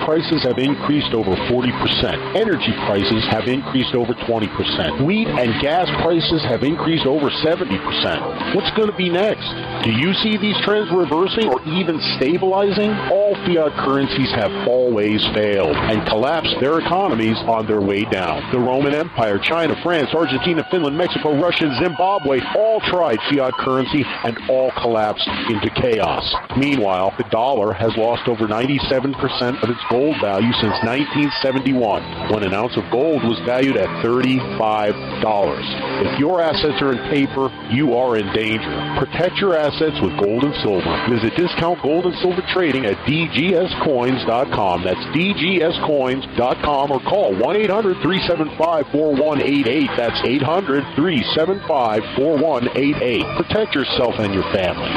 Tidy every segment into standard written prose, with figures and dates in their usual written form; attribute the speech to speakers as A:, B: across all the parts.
A: prices have increased over 40%. Energy prices have increased over 20%. Wheat and gas prices have increased over 70%. What's going to be next? Do you see these trends reversing or even stabilizing? All fiat currencies have always failed and collapsed their economies on their way down. The Roman Empire, China, France, Argentina, Finland, Mexico, Russia, and Zimbabwe all tried fiat currency and all collapsed into chaos. Meanwhile, the dollar has lost over 97% of its gold value since 1971, when an ounce of gold was valued at $35. If your assets are in paper, you are in danger. Protect your assets with gold and silver. Visit Discount Gold and Silver Trading at dgscoins.com. That's dgscoins.com, or call 1-800-375-4188. That's 800-375-4188. Protect yourself and your family.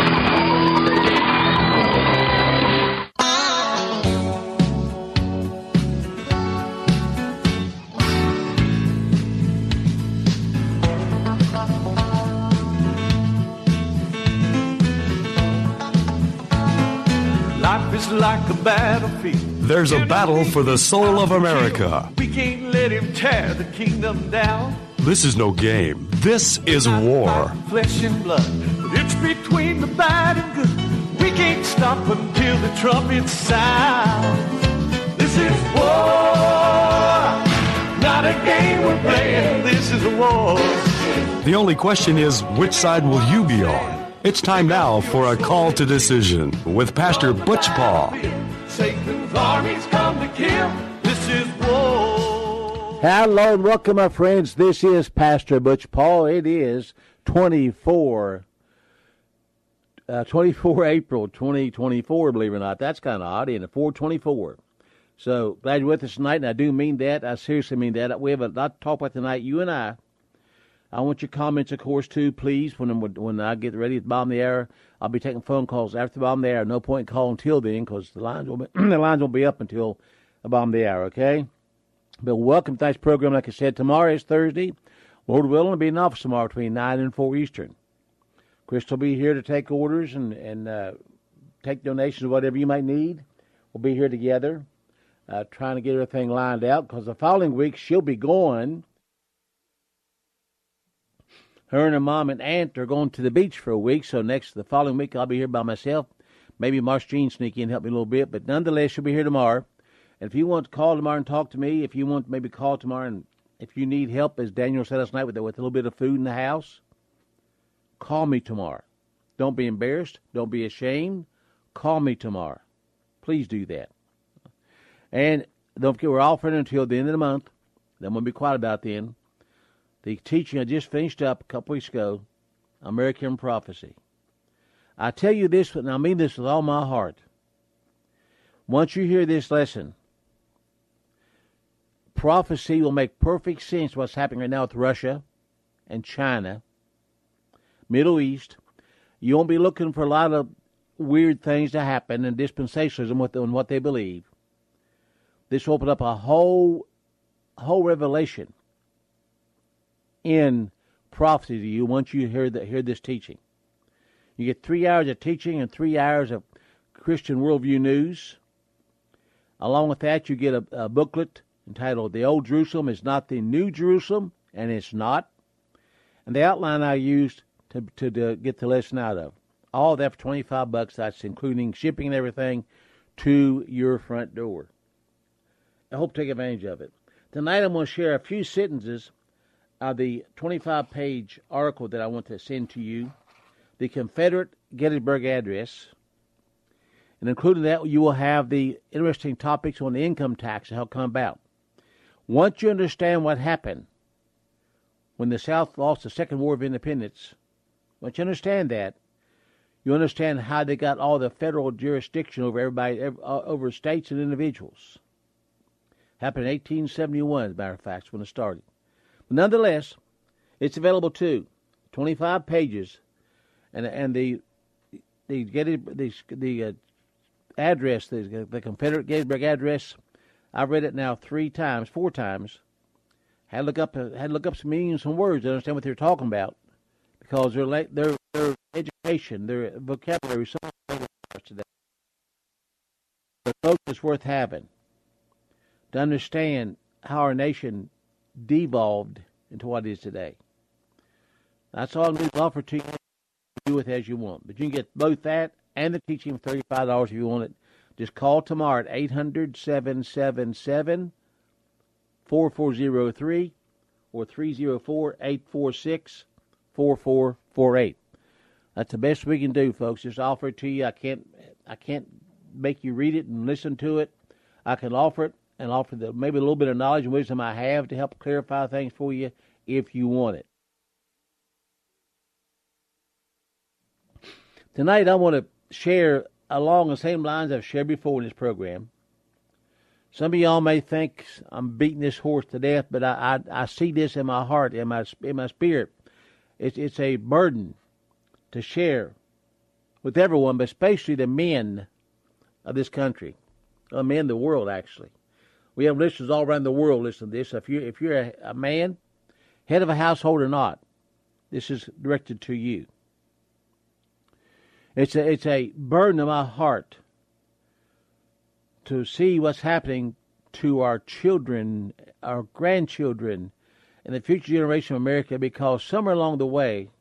B: Life is like a battlefield.
C: There's a battle for the soul of America.
B: We can't let him tear the kingdom down.
C: This is no game. This is war.
B: Flesh and blood, but it's between the bad and good. We can't stop until the trumpets sound. This is war, not a game we're playing. This is a war.
C: The only question is, which side will you be on? It's time now for a call to decision with Pastor Butch Paul.
B: Satan's armies come to kill. This is war.
D: Hello and welcome, my friends. This is Pastor Butch Paul. It is 24 April 2024, believe it or not. That's kind of odd, isn't it? 424. So glad you're with us tonight, and I do mean that. I seriously mean that. We have a lot to talk about tonight, you and I. I want your comments, of course, too, please. When I get ready at the bottom of the hour, I'll be taking phone calls after the bottom of the hour. No point in calling until then, because the lines will be up until the bottom of the hour, okay? But welcome to tonight's program. Like I said, tomorrow is Thursday. Lord willing, I'll be in office tomorrow between 9 and 4 Eastern. Chris will be here to take orders and take donations, whatever you might need. We'll be here together trying to get everything lined out, because the following week she'll be going. Her and her mom and aunt are going to the beach for a week, so the following week I'll be here by myself. Maybe Marsh Jean sneak in and help me a little bit, but nonetheless, she'll be here tomorrow. And if you want to call tomorrow and talk to me, if you want to maybe call tomorrow, and if you need help, as Daniel said last night, with a little bit of food in the house, call me tomorrow. Don't be embarrassed. Don't be ashamed. Call me tomorrow. Please do that. And don't forget, we're offering until the end of the month. Then we'll be quiet about then. The teaching I just finished up a couple weeks ago, American Prophecy. I tell you this, and I mean this with all my heart. Once you hear this lesson, prophecy will make perfect sense what's happening right now with Russia and China, Middle East. You won't be looking for a lot of weird things to happen in dispensationalism and what they believe. This will open up a whole revelation in prophecy to you once you hear this teaching. You get 3 hours of teaching and 3 hours of Christian worldview news. Along with that, you get a booklet entitled "The Old Jerusalem is Not the New Jerusalem," and it's not. And the outline I used to get the lesson out of. All that for $25. That's including shipping and everything to your front door. I hope to take advantage of it. Tonight I'm going to share a few sentences of the 25-page article that I want to send to you, the Confederate Gettysburg Address. And including that, you will have the interesting topics on the income tax and how it come about. Once you understand what happened when the South lost the Second War of Independence, once you understand that, you understand how they got all the federal jurisdiction over everybody, over states and individuals. Happened in 1871, as a matter of fact, when it started. But nonetheless, it's available too. 25 pages, and the address, the Confederate Gettysburg Address. I've read it now 4 times. Had to look up some meanings, some words to understand what they're talking about, because their education, their vocabulary, is so much today. But folks, it's worth having. to understand how our nation devolved into what it is today. That's all I'm going to offer to you. Do with as you want. But you can get both that and the teaching for $35 if you want it. Just call tomorrow at 800-777-4403 or 304-846-4448. That's the best we can do, folks. Just offer it to you. I can't make you read it and listen to it. I can offer it and offer maybe a little bit of knowledge and wisdom I have to help clarify things for you if you want it. Tonight I want to share along the same lines I've shared before in this program. Some of y'all may think I'm beating this horse to death, but I see this in my heart, in my spirit. It's a burden to share with everyone, but especially the men of this country, men of the world. Actually, we have listeners all around the world listen to this. If you're a man, head of a household or not, this is directed to you. It's a burden of my heart to see what's happening to our children, our grandchildren, and the future generation of America, because somewhere along the way,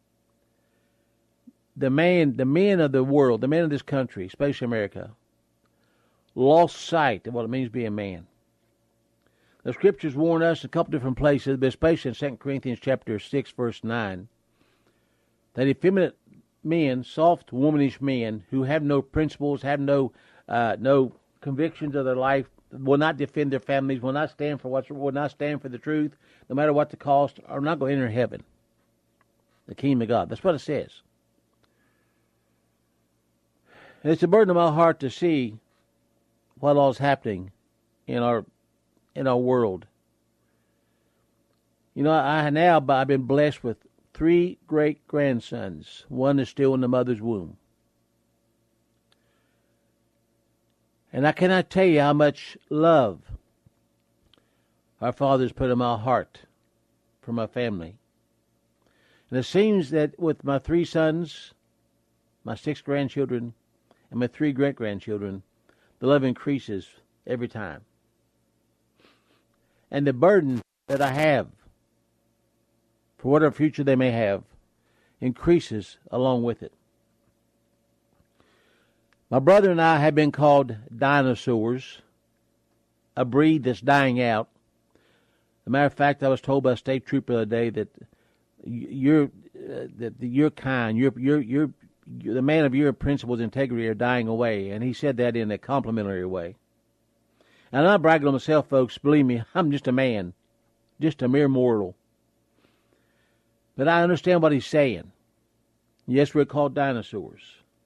D: the men of the world, the men of this country, especially America, lost sight of what it means to be a man. The Scriptures warn us in a couple different places, but especially in 2 Corinthians chapter 6, verse 9, that effeminate men, soft, womanish men who have no principles, have no convictions of their life, will not defend their families, will not stand for the truth, no matter what the cost, are not going to enter heaven, the kingdom of God. That's what it says. And it's a burden of my heart to see what all is happening in our world. You know, I've been blessed with 3 great-grandsons. One is still in the mother's womb. And I cannot tell you how much love our Father's put in my heart for my family. And it seems that with my 3 sons, my 6 grandchildren, and my 3 great-grandchildren, the love increases every time. And the burden that I have for whatever future they may have, increases along with it. My brother and I have been called dinosaurs, a breed that's dying out. As a matter of fact, I was told by a state trooper the other day that your kind, the man of your principles and integrity are dying away, and he said that in a complimentary way. And I'm not bragging on myself, folks. Believe me, I'm just a man, just a mere mortal. But I understand what he's saying. Yes, we're called dinosaurs.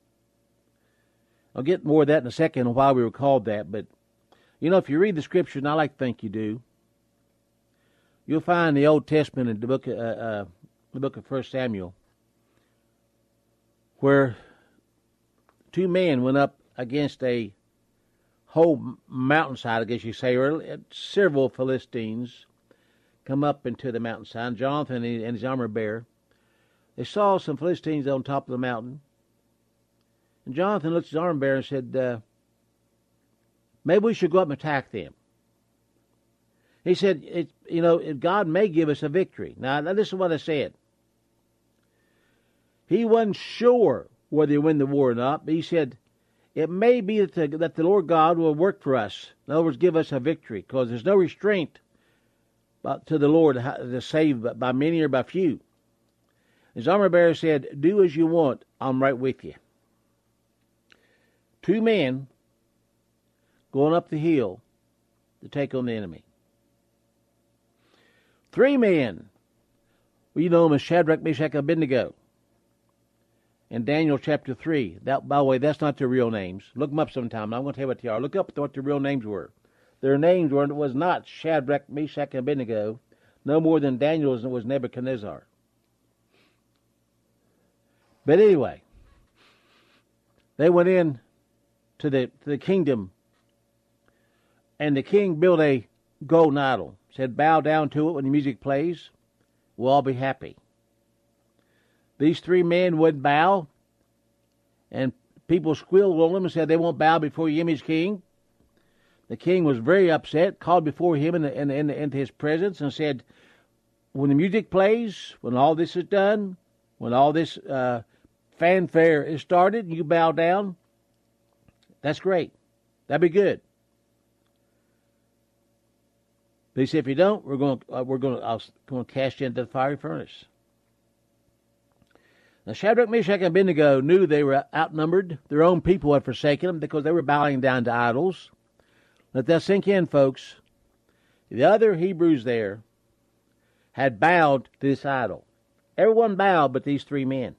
D: I'll get more of that in a second on why we were called that. But, you know, if you read the Scriptures, and I like to think you do, you'll find in the Old Testament in the book of 1 Samuel where 2 men went up against a whole mountainside, I guess you say, or several Philistines come up into the mountainside. Jonathan and his armor bearer, they saw some Philistines on top of the mountain. And Jonathan looked at his armor bearer and said, maybe we should go up and attack them. He said, God may give us a victory. Now this is what I said. He wasn't sure whether he win the war or not, but he said, it may be that the Lord God will work for us. In other words, give us a victory, because there's no restraint to the Lord to save by many or by few. His armor bearer said, do as you want, I'm right with you. 2 men going up the hill to take on the enemy. 3 men, well, you know them as Shadrach, Meshach, and Abednego. In Daniel chapter 3. That, by the way, that's not their real names. Look them up sometime. I'm going to tell you what they are. Look up what their real names were. Their names was not Shadrach, Meshach, and Abednego, no more than Daniel's was Nebuchadnezzar. But anyway, they went in to the kingdom, and the king built a golden idol. Said, bow down to it when the music plays. We'll all be happy. These 3 men wouldn't bow, and people squealed on them and said they won't bow before your image king. The king was very upset, called before him into his presence and said, when the music plays, when all this is done, when all this fanfare is started, you bow down, that's great. That'd be good. But he said, if you don't, we're going to cast you into the fiery furnace. Now Shadrach, Meshach, and Abednego knew they were outnumbered. Their own people had forsaken them because they were bowing down to idols. Let that sink in, folks. The other Hebrews there had bowed to this idol. Everyone bowed but these three men.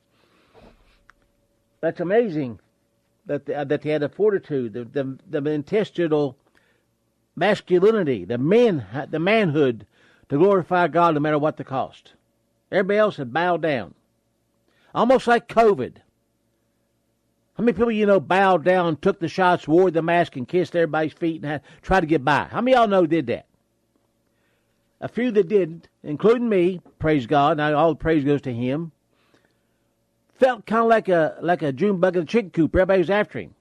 D: That's amazing that they had the fortitude, the intestinal masculinity, the manhood to glorify God no matter what the cost. Everybody else had bowed down. Almost like COVID. How many people you know bowed down, took the shots, wore the mask, and kissed everybody's feet and tried to get by? How many of y'all know did that? A few that didn't, including me, praise God, now all the praise goes to Him, felt kind of like a June bug in a chicken coop. Everybody was after him.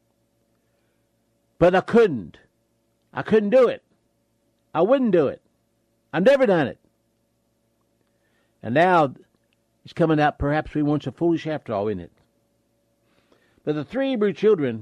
D: But I couldn't. I couldn't do it. I wouldn't do it. I've never done it. And now it's coming out, perhaps we weren't so foolish after all, isn't it? But the three Hebrew children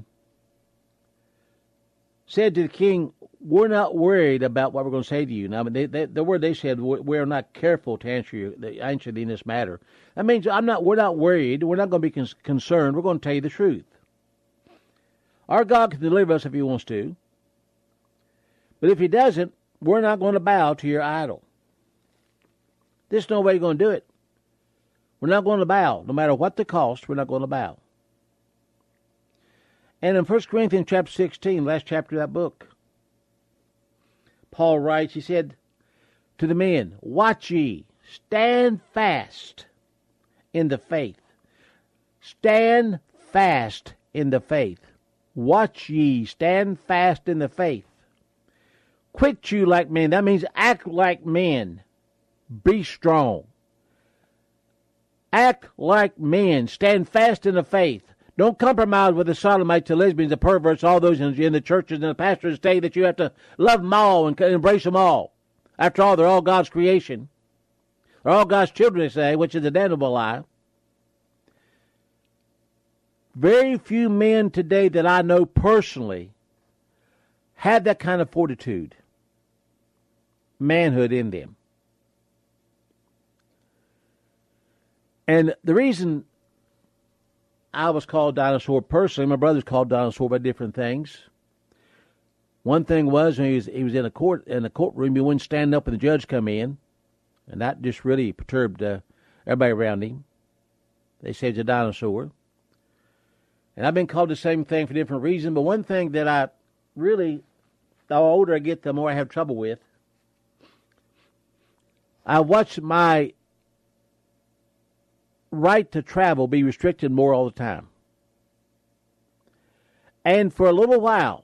D: said to the king, we're not worried about what we're going to say to you. Now, the word they said, we're not careful to answer you in this matter. That means we're not worried. We're not going to be concerned. We're going to tell you the truth. Our God can deliver us if He wants to. But if He doesn't, we're not going to bow to your idol. There's no way you're going to do it. We're not going to bow. No matter what the cost, we're not going to bow. And in 1 Corinthians chapter 16, last chapter of that book, Paul writes, he said to the men, watch ye, stand fast in the faith. Stand fast in the faith. Watch ye, stand fast in the faith. Quit you like men. That means act like men. Be strong. Act like men. Stand fast in the faith. Don't compromise with the sodomites, the lesbians, the perverts, all those in the churches and the pastors say that you have to love them all and embrace them all. After all, they're all God's creation. They're all God's children, they say, which is a damnable lie. Very few men today that I know personally have that kind of fortitude, manhood in them. And the reason I was called dinosaur personally, my brother's called dinosaur by different things. One thing was when he was in a courtroom, he wouldn't stand up when the judge come in, and that just really perturbed everybody around him. They say he's a dinosaur. And I've been called the same thing for different reasons, but one thing that I really, the older I get, the more I have trouble with, I watch my right to travel be restricted more all the time. And for a little while,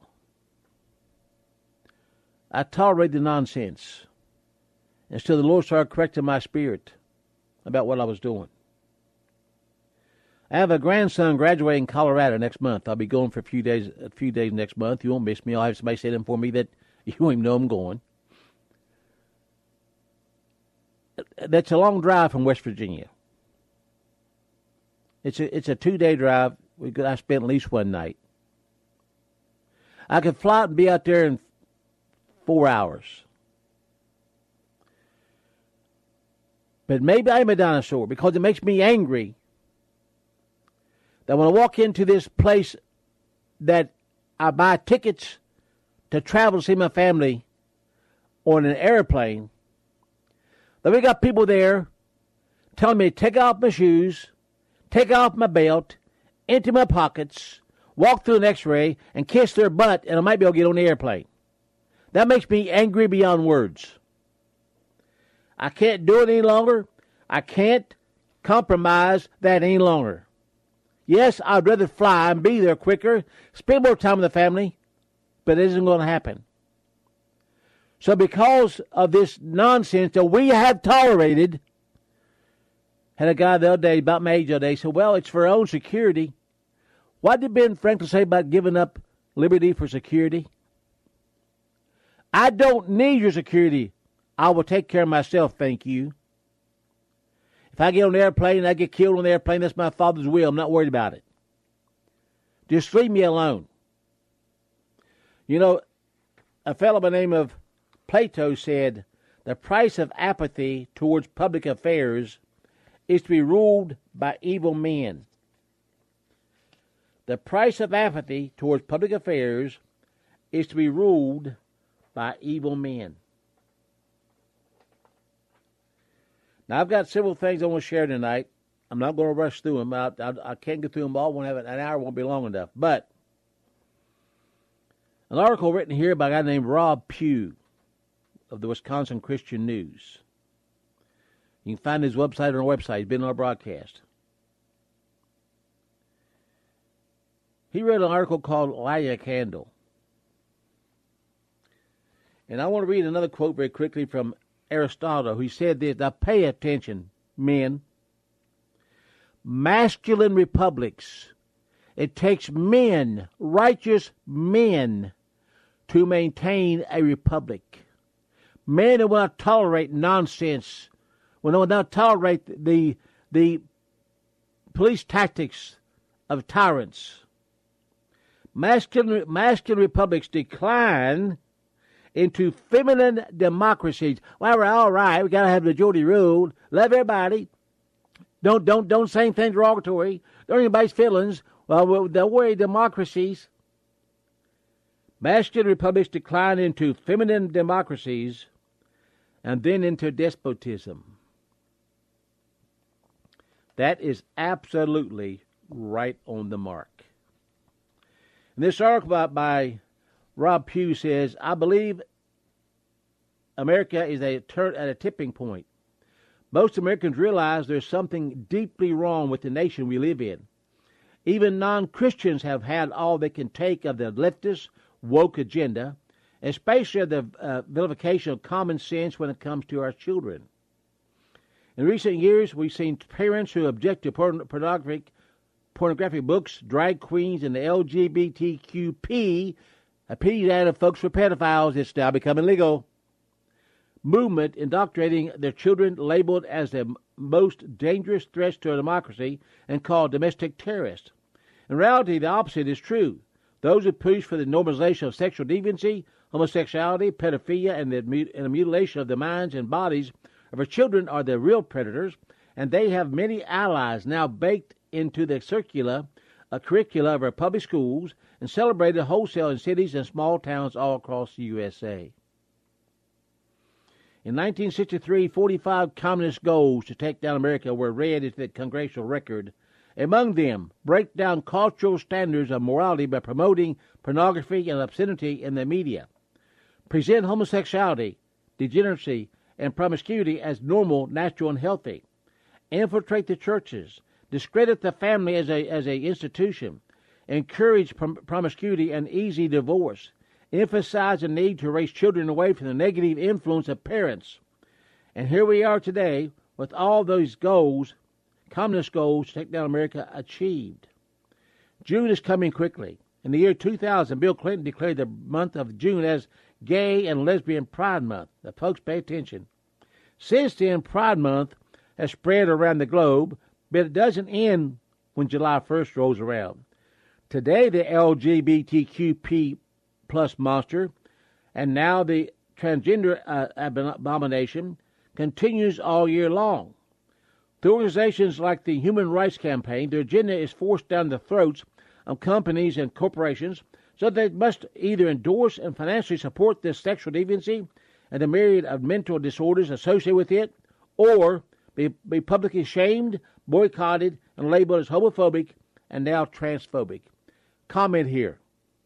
D: I tolerated the nonsense until the Lord started correcting my spirit about what I was doing. I have a grandson graduating in Colorado next month. I'll be going for a few days next month. You won't miss me. I'll have somebody say them for me that you won't even know I'm going. That's a long drive from West Virginia. It's a 2-day drive. I spent at least one night. I could fly out and be out there in 4 hours. But maybe I'm a dinosaur because it makes me angry that when I walk into this place that I buy tickets to travel to see my family on an airplane, that we got people there telling me to take off my shoes, take off my belt, empty my pockets, walk through an x-ray, and kiss their butt, and I might be able to get on the airplane. That makes me angry beyond words. I can't do it any longer. I can't compromise that any longer. Yes, I'd rather fly and be there quicker, spend more time with the family, but it isn't going to happen. So because of this nonsense that we have tolerated, had a guy the other day, about my age the other day, said, well, it's for our own security. What did Ben Franklin say about giving up liberty for security? I don't need your security. I will take care of myself, thank you. If I get on an airplane and I get killed on the airplane, that's my Father's will. I'm not worried about it. Just leave me alone. You know, a fellow by the name of Plato said, the price of apathy towards public affairs is to be ruled by evil men. The price of apathy towards public affairs is to be ruled by evil men. Now, I've got several things I want to share tonight. I'm not going to rush through them. I can't get through them all. Won't have an hour won't be long enough. But an article written here by a guy named Rob Pugh of the Wisconsin Christian News. You can find his website on our website. He's been on our broadcast. He wrote an article called Light a Candle. And I want to read another quote very quickly from Aristotle, who said this. Now pay attention, men. Masculine republics. It takes men, righteous men, to maintain a republic. Men who will not tolerate nonsense, will not tolerate the police tactics of tyrants. Masculine republics decline into feminine democracies. Well, we're all right. We got to have majority rule. Love everybody. Don't say anything derogatory. Don't anybody's feelings. Well, they'll worry democracies. Masculine republics decline into feminine democracies and then into despotism. That is absolutely right on the mark. And this article by Rob Pugh says, I believe America is at a tipping point. Most Americans realize there's something deeply wrong with the nation we live in. Even non-Christians have had all they can take of the leftist woke agenda, especially of the vilification of common sense when it comes to our children. In recent years, we've seen parents who object to pornographic books, drag queens, and the LGBTQP, a P added folks for pedophiles. It's now becoming legal. Movement indoctrinating their children labeled as the most dangerous threats to a democracy and called domestic terrorists. In reality, the opposite is true. Those who push for the normalization of sexual deviancy, homosexuality, pedophilia, and the mutilation of the minds and bodies of our children are the real predators, and they have many allies now baked into the curricula of our public schools and celebrated wholesale in cities and small towns all across the USA. In 1963, 45 communist goals to take down America were read into the congressional record. Among them, break down cultural standards of morality by promoting pornography and obscenity in the media. Present homosexuality, degeneracy, and promiscuity as normal, natural, and healthy. Infiltrate the churches. Discredit the family as a institution. Encourage promiscuity and easy divorce. Emphasize the need to raise children away from the negative influence of parents. And here we are today with all those goals, communist goals to take down America, achieved. June is coming quickly. In the year 2000, Bill Clinton declared the month of June as Gay and Lesbian Pride Month. Now, folks, pay attention. Since then, Pride Month has spread around the globe, but it doesn't end when July 1st rolls around. Today, the LGBTQP plus monster, and now the transgender abomination, continues all year long. Through organizations like the Human Rights Campaign, their agenda is forced down the throats of companies and corporations, so they must either endorse and financially support this sexual deviancy and the myriad of mental disorders associated with it, or be publicly shamed, boycotted, and labeled as homophobic and now transphobic. Comment here.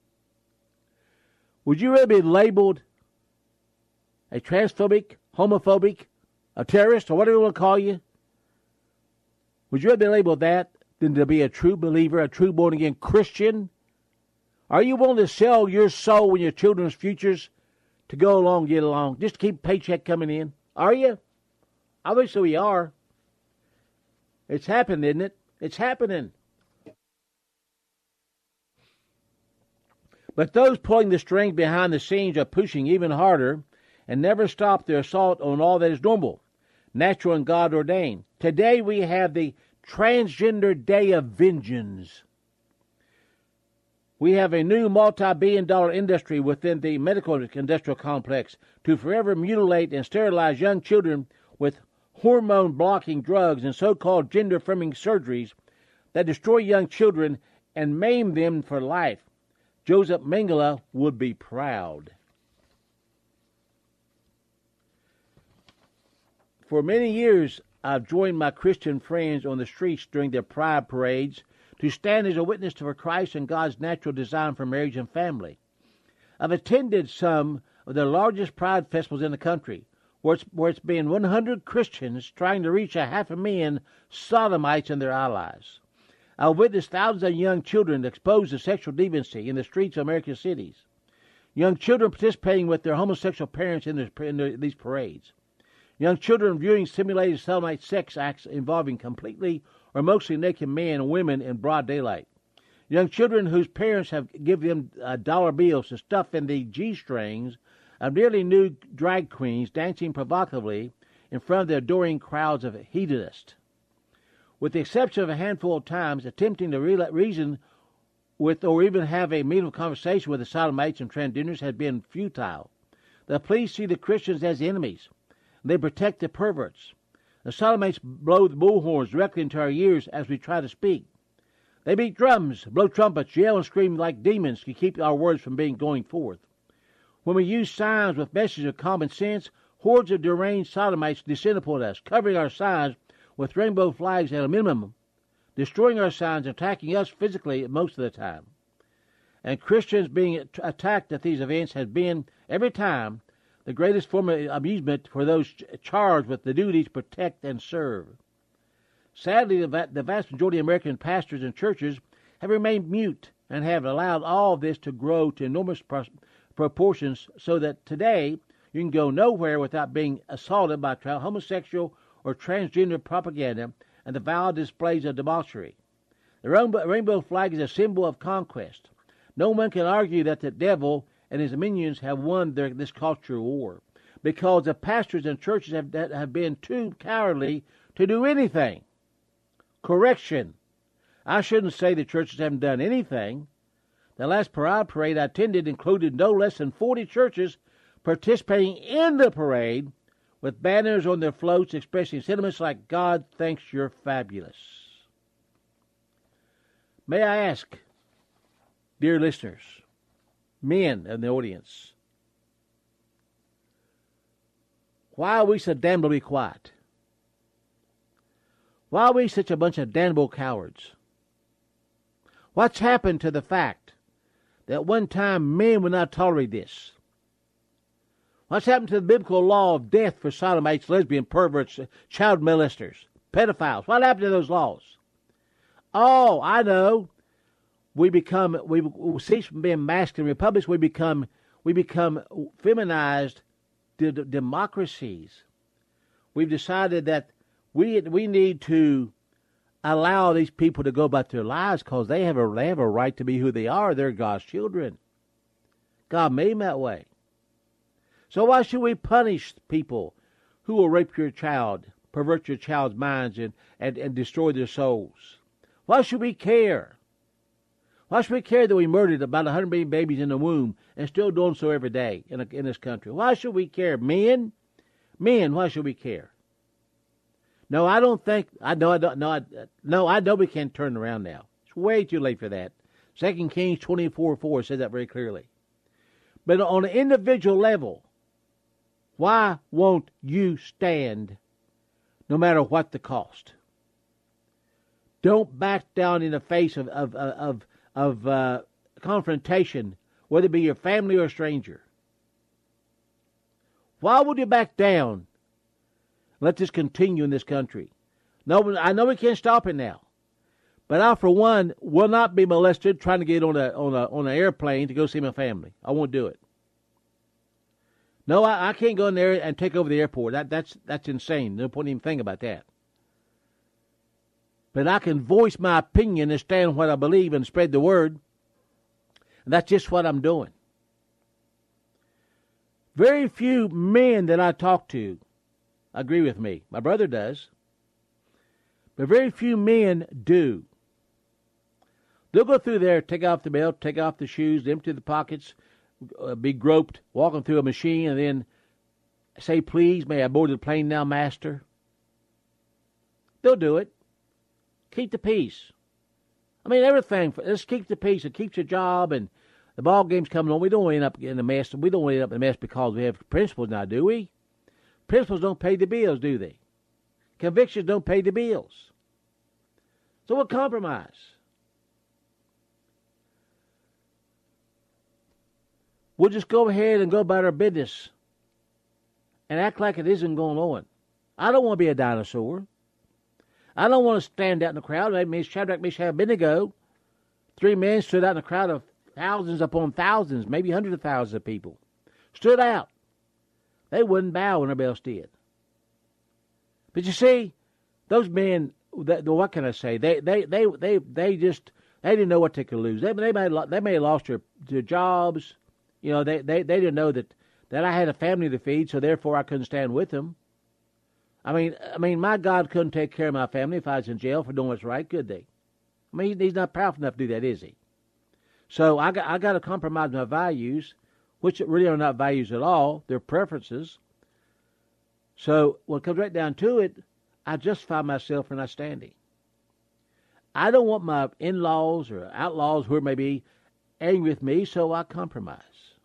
D: Would you rather be labeled a transphobic, homophobic, a terrorist, or whatever you want to call you? Would you rather be labeled that than to be a true believer, a true born-again Christian? Are you willing to sell your soul and your children's futures to go along, get along, just to keep a paycheck coming in? Are you? Obviously we are. It's happening, isn't it? It's happening. But those pulling the strings behind the scenes are pushing even harder and never stop their assault on all that is normal, natural, and God ordained. Today we have the Transgender Day of Vengeance. We have a new multi-billion-dollar industry within the medical industrial complex to forever mutilate and sterilize young children with hormone-blocking drugs and so-called gender-affirming surgeries that destroy young children and maim them for life. Joseph Mengele would be proud. For many years, I've joined my Christian friends on the streets during their pride parades to stand as a witness for Christ and God's natural design for marriage and family. I've attended some of the largest pride festivals in the country, where it's been 100 Christians trying to reach 500,000 sodomites and their allies. I've witnessed thousands of young children exposed to sexual deviancy in the streets of American cities. Young children participating with their homosexual parents in these parades. Young children viewing simulated sodomite sex acts involving completely or mostly naked men and women in broad daylight. Young children whose parents have given them dollar bills to stuff in the G-strings of nearly nude drag queens dancing provocatively in front of the adoring crowds of hedonists. With the exception of a handful of times, attempting to reason with or even have a meaningful conversation with the sodomites and transgenders has been futile. The police see the Christians as enemies. They protect the perverts. The sodomites blow the bullhorns directly into our ears as we try to speak. They beat drums, blow trumpets, yell and scream like demons to keep our words from going forth. When we use signs with messages of common sense, hordes of deranged sodomites descend upon us, covering our signs with rainbow flags at a minimum, destroying our signs and attacking us physically most of the time. And Christians being attacked at these events has been, every time, the greatest form of amusement for those charged with the duty to protect and serve. Sadly, the vast majority of American pastors and churches have remained mute and have allowed all of this to grow to enormous proportions so that today you can go nowhere without being assaulted by homosexual or transgender propaganda and the vile displays of debauchery. The rainbow flag is a symbol of conquest. No one can argue that the devil and his minions have won this cultural war, because the pastors and churches have been too cowardly to do anything. Correction. I shouldn't say the churches haven't done anything. The last parade I attended included no less than 40 churches participating in the parade with banners on their floats expressing sentiments like, "God thinks you're fabulous." May I ask, dear listeners, men in the audience, why are we so damnably quiet? Why are we such a bunch of damnable cowards? What's happened to the fact that one time men would not tolerate this? What's happened to the biblical law of death for sodomites, lesbian perverts, child molesters, pedophiles? What happened to those laws? Oh, I know. We cease from being masculine republics. We become feminized democracies. We've decided that we need to allow these people to go about their lives because they have a right to be who they are. They're God's children. God made them that way. So why should we punish people who will rape your child, pervert your child's minds, and destroy their souls? Why should we care? Why should we care that we murdered about 100 million babies in the womb and still doing so every day in this country? Why should we care? Men, why should we care? No, I don't think. I know we can't turn around now. It's way too late for that. 2 Kings 24:4 says that very clearly. But on an individual level, why won't you stand no matter what the cost? Don't back down in the face of confrontation, whether it be your family or a stranger. Why would you back down? Let this continue in this country. No, I know we can't stop it now, but I, for one, will not be molested trying to get on an airplane to go see my family. I won't do it. No, I can't go in there and take over the airport. That's insane. No point even thinking about that. But I can voice my opinion and stand what I believe and spread the word. And that's just what I'm doing. Very few men that I talk to agree with me. My brother does. But very few men do. They'll go through there, take off the belt, take off the shoes, empty the pockets, be groped, walking through a machine, and then say, please, may I board the plane now, master? They'll do it. Keep the peace. I mean, everything. Let's keep the peace. It keeps your job, and the ball game's coming on. We don't end up in a mess. We don't end up in a mess because we have principles now, do we? Principles don't pay the bills, do they? Convictions don't pay the bills. So we'll compromise. We'll just go ahead and go about our business and act like it isn't going on. I don't want to be a dinosaur. I don't want to stand out in the crowd. Maybe Shadrach, Meshach, and Abednego, 3 men stood out in a crowd of thousands upon thousands, maybe hundreds of thousands of people. Stood out. They wouldn't bow when everybody else did. But you see, those men, what can I say? They didn't know what they could lose. They may have lost their jobs. You know, they didn't know that I had a family to feed, so therefore I couldn't stand with them. I mean, my God couldn't take care of my family if I was in jail for doing what's right, could they? I mean, he's not powerful enough to do that, is he? So I got to compromise my values, which really are not values at all. They're preferences. So when it comes right down to it, I justify myself for not standing. I don't want my in-laws or outlaws, whoever it may be, angry with me, so I compromise.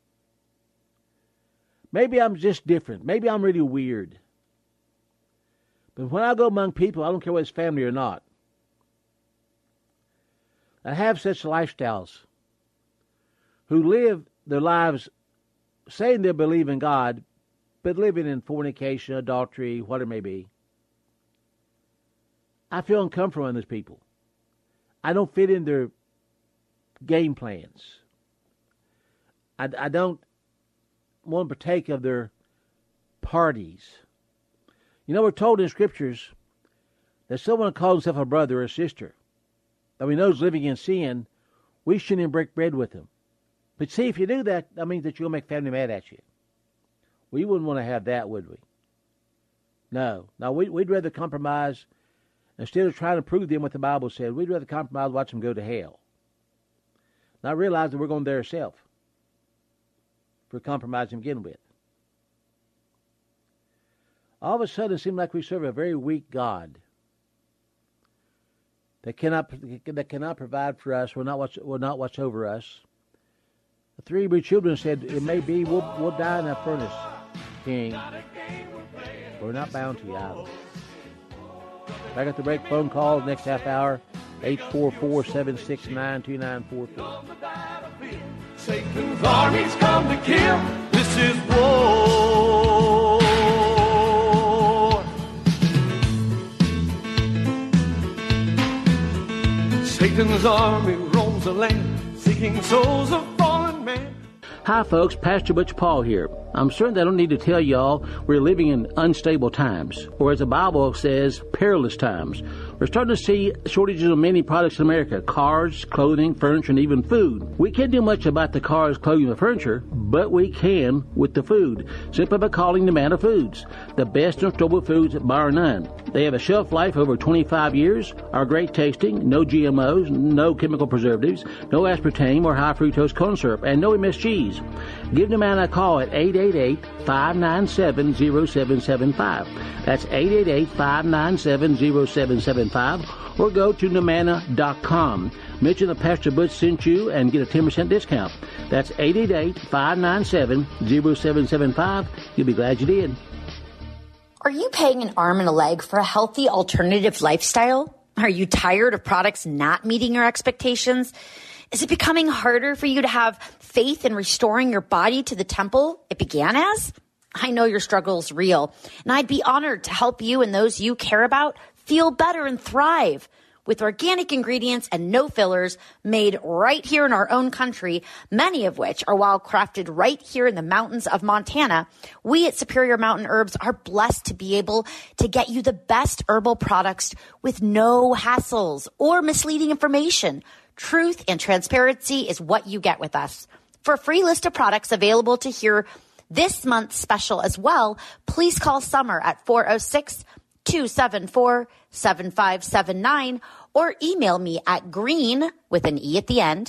D: Maybe I'm just different. Maybe I'm really weird. But when I go among people, I don't care whether it's family or not, I have such lifestyles who live their lives saying they believe in God, but living in fornication, adultery, whatever it may be. I feel uncomfortable in those people. I don't fit in their game plans. I don't want to partake of their parties. You know, we're told in Scriptures that someone calls himself a brother or a sister that we know is living in sin, we shouldn't even break bread with them. But see, if you do that, that means that you'll make family mad at you. We wouldn't want to have that, would we? No, we'd rather compromise. Instead of trying to prove them what the Bible said, we'd rather compromise and watch them go to hell. Not realize that we're going there ourselves for compromising to begin with. All of a sudden, it seems like we serve a very weak God that cannot provide for us, will not watch over us. The 3 Hebrew children said, "It may be we'll die in that furnace, King. We're not bound to you either." Back at the break, phone calls next half hour, 844-769-2944.
B: Satan's armies come to kill. This is war. Satan's army roams the land, seeking souls of fallen men.
D: Hi, folks. Pastor Butch Paul here. I'm certain that I don't need to tell y'all we're living in unstable times, or as the Bible says, perilous times. We're starting to see shortages of many products in America: cars, clothing, furniture, and even food. We can't do much about the cars, clothing, and furniture, but we can with the food, simply by calling Nomana Foods, the best and storable foods bar none. They have a shelf life over 25 years, are great tasting, no GMOs, no chemical preservatives, no aspartame or high fructose corn syrup, and no MSGs. Give Nomana a call at 888-597-0775. That's 888-597-0775, or go to Nomana.com. Mention that Pastor Butch sent you and get a 10% discount. That's 888-597-0775. You'll be glad you did.
E: Are you paying an arm and a leg for a healthy alternative lifestyle? Are you tired of products not meeting your expectations? Is it becoming harder for you to have faith in restoring your body to the temple it began as? I know your struggle is real, and I'd be honored to help you and those you care about feel better and thrive. With organic ingredients and no fillers made right here in our own country, many of which are wild crafted right here in the mountains of Montana, we at Superior Mountain Herbs are blessed to be able to get you the best herbal products with no hassles or misleading information. Truth and transparency is what you get with us. For a free list of products available to hear this month's special as well, please call Summer at 406-274-7579 or email me at green, with an E at the end,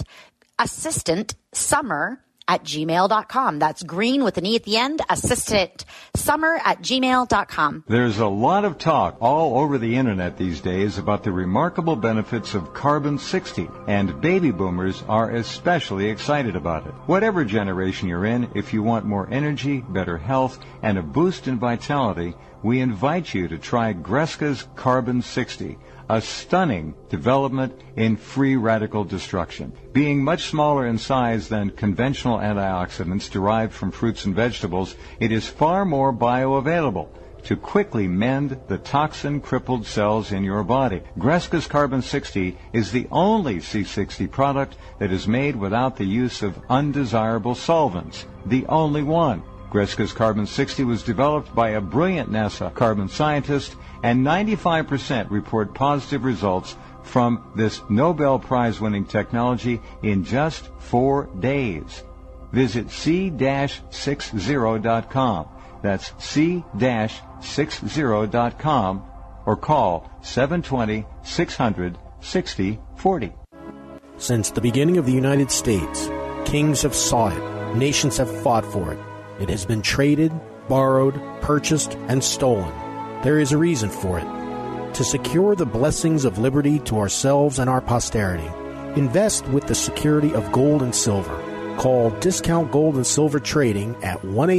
E: assistantsummer@gmail.com. That's green with an E at the end, assistantsummer@gmail.com.
F: There's a lot of talk all over the internet these days about the remarkable benefits of Carbon-60, and baby boomers are especially excited about it. Whatever generation you're in, if you want more energy, better health, and a boost in vitality, we invite you to try Greska's Carbon-60, a stunning development in free radical destruction. Being much smaller in size than conventional antioxidants derived from fruits and vegetables, it is far more bioavailable to quickly mend the toxin-crippled cells in your body. Greska's Carbon-60 is the only C60 product that is made without the use of undesirable solvents. The only one. Greska's Carbon-60 was developed by a brilliant NASA carbon scientist, and 95% report positive results from this Nobel Prize-winning technology in just 4 days. Visit c-60.com. That's c-60.com, or call 720-600-6040.
G: Since the beginning of the United States, kings have sought it, nations have fought for it. It has been traded, borrowed, purchased, and stolen. There is a reason for it. To secure the blessings of liberty to ourselves and our posterity, invest with the security of gold and silver. Call Discount Gold and Silver Trading at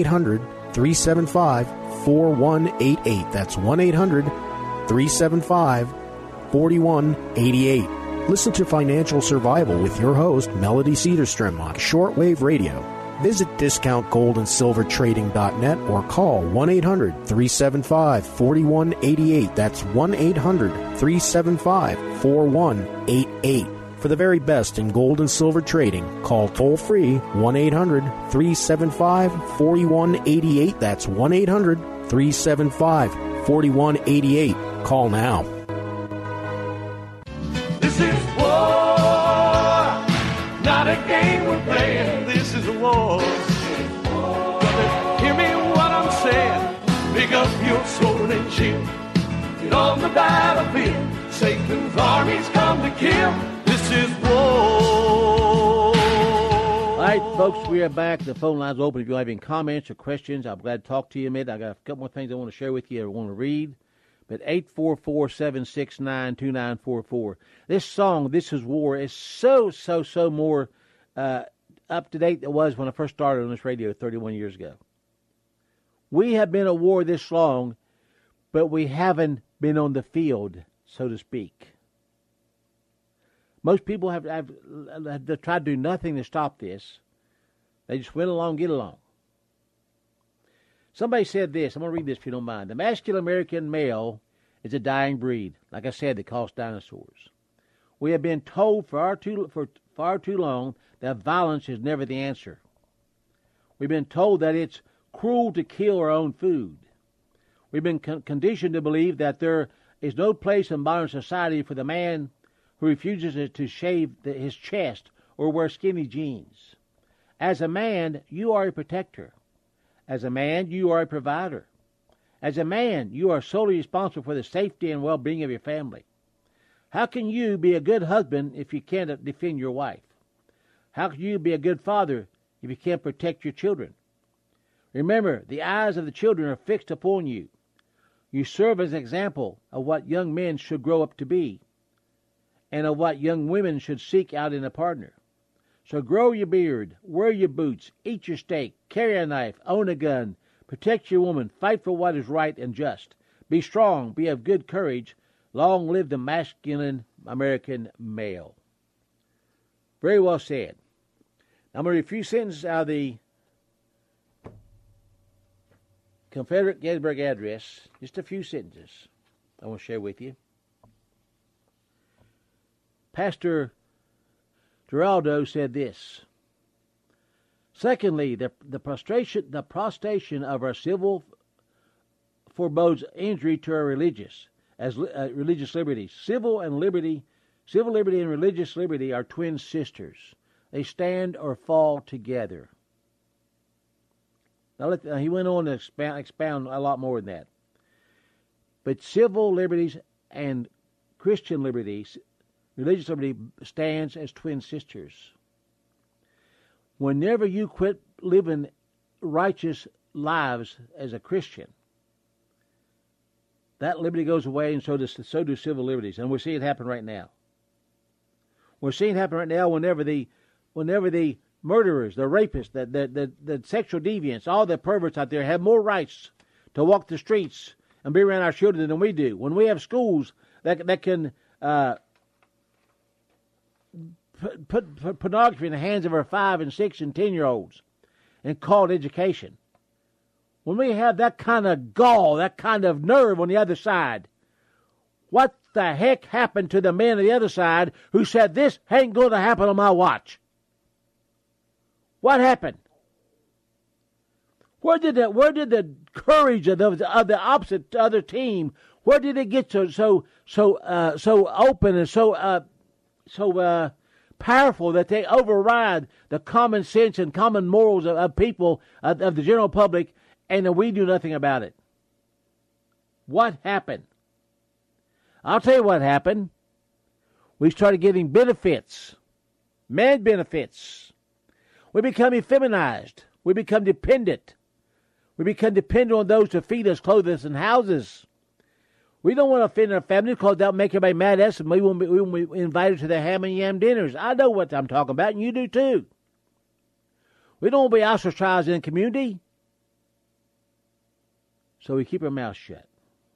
G: 1-800-375-4188. That's 1-800-375-4188. Listen to Financial Survival with your host, Melody Cedarstrom, on shortwave radio. Visit discountgoldandsilvertrading.net or call 1-800-375-4188. That's 1-800-375-4188. For the very best in gold and silver trading, call toll-free 1-800-375-4188. That's 1-800-375-4188. Call now.
B: This is war, not a game we're playing. This is a war. Brother, hear me what I'm saying. Pick up your sword and shield. Get on the battlefield. Satan's armies come to kill. This is war.
D: All right, folks, we are back. The phone line's open. If you have any comments or questions, I'm glad to talk to you a minute. I got a couple more things I want to share with you or want to read. But 844-769-2944. This song, This Is War, is so more up to date than it was when I first started on this radio 31 years ago. We have been at war this long, but we haven't been on the field, so to speak. Most people have tried to do nothing to stop this. They just went along, get along. Somebody said this. I'm going to read this if you don't mind. The masculine American male is a dying breed. Like I said, they caused dinosaurs. We have been told for far too long that violence is never the answer. We've been told that it's cruel to kill our own food. We've been conditioned to believe that there is no place in modern society for the man who refuses to shave his chest or wear skinny jeans. As a man, you are a protector. As a man, you are a provider. As a man, you are solely responsible for the safety and well-being of your family. How can you be a good husband if you can't defend your wife? How can you be a good father if you can't protect your children? Remember, the eyes of the children are fixed upon you. You serve as an example of what young men should grow up to be and of what young women should seek out in a partner. So grow your beard, wear your boots, eat your steak, carry a knife, own a gun, protect your woman, fight for what is right and just. Be strong, be of good courage. Long live the masculine American male. Very well said. Now, I'm going to read a few sentences out of the Confederate Gettysburg Address. Just a few sentences I want to share with you. Pastor Giraldo said this. Secondly, the prostration of our civil forebodes injury to our religious liberty. Civil and liberty Civil liberty and religious liberty are twin sisters. They stand or fall together. Now, he went on to expound a lot more than that. But civil liberties and Christian liberties, religious liberty, stands as twin sisters. Whenever you quit living righteous lives as a Christian, that liberty goes away, and so do civil liberties. And we're seeing it happen right now. We're seeing it happen right now whenever the murderers, the rapists, the sexual deviants, all the perverts out there have more rights to walk the streets and be around our children than we do. When we have schools that can put pornography in the hands of our 5 and 6 and 10-year-olds and call it education. When we have that kind of gall, that kind of nerve on the other side, what the heck happened to the men on the other side who said, this ain't going to happen on my watch? What happened? Where did the courage of the opposite other team? Where did it get so open and so powerful that they override the common sense and common morals of people of the general public, and that we do nothing about it? What happened? I'll tell you what happened. We started getting benefits, man benefits. We become effeminized. We become dependent. We become dependent on those to feed us, clothe us, and house us. We don't want to offend our family because that'll make everybody mad at us, and we won't be invited to their ham and yam dinners. I know what I'm talking about, and you do too. We don't want to be ostracized in the community, so we keep our mouths shut.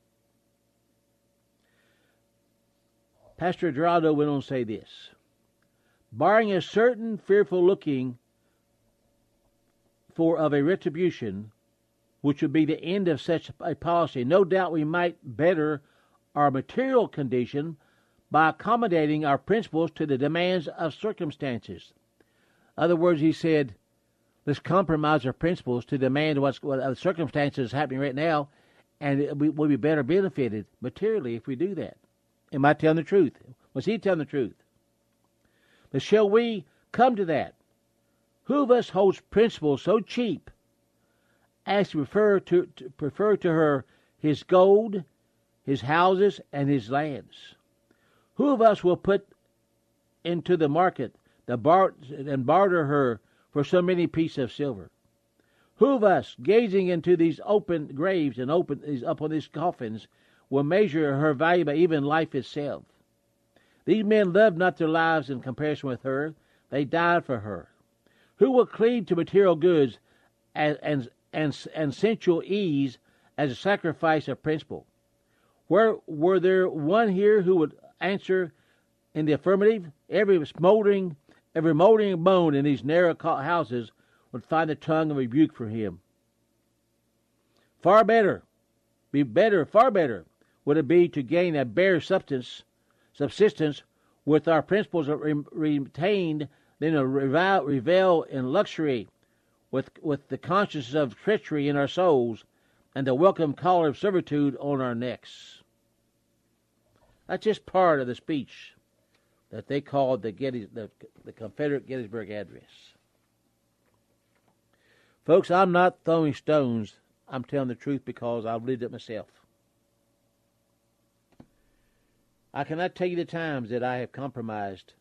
D: Pastor Geraldo went on to say this: barring a certain fearful looking for of a retribution, which would be the end of such a policy, no doubt we might better our material condition by accommodating our principles to the demands of circumstances. In other words, he said, let's compromise our principles to demand what circumstances happening right now, and we'll be better benefited materially if we do that. Am I telling the truth? Was he telling the truth? But shall we come to that? Who of us holds principles so cheap as to prefer to her his gold, his houses, and his lands? Who of us will put into the market and barter her for so many pieces of silver? Who of us, gazing into these open graves and upon these coffins, will measure her value by even life itself? These men loved not their lives in comparison with her; they died for her. Who will cleave to material goods and sensual ease as a sacrifice of principle? Were there one here who would answer in the affirmative? Every moldering bone in these narrow houses would find the tongue of rebuke for him. Far better would it be to gain a bare subsistence with our principles retained than to revel in luxury with the consciousness of treachery in our souls and the welcome collar of servitude on our necks. That's just part of the speech that they called the Confederate Gettysburg Address. Folks, I'm not throwing stones. I'm telling the truth because I've lived it myself. I cannot tell you the times that I have compromised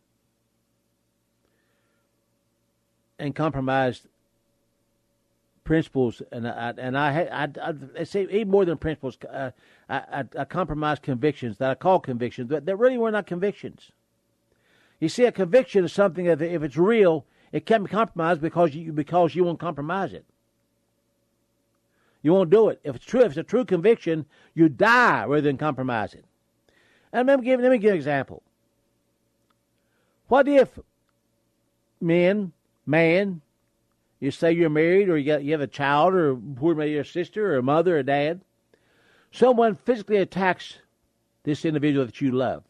D: principles, and I say even more than principles. I compromised convictions that I call convictions, but that really were not convictions. You see, a conviction is something that if it's real, it can be compromised because you won't compromise it. You won't do it. If it's a true conviction, you die rather than compromise it. And let me give an example. What if man, you say you're married, or you have a child, or maybe your sister, or a mother, or dad, someone physically attacks this individual that you love,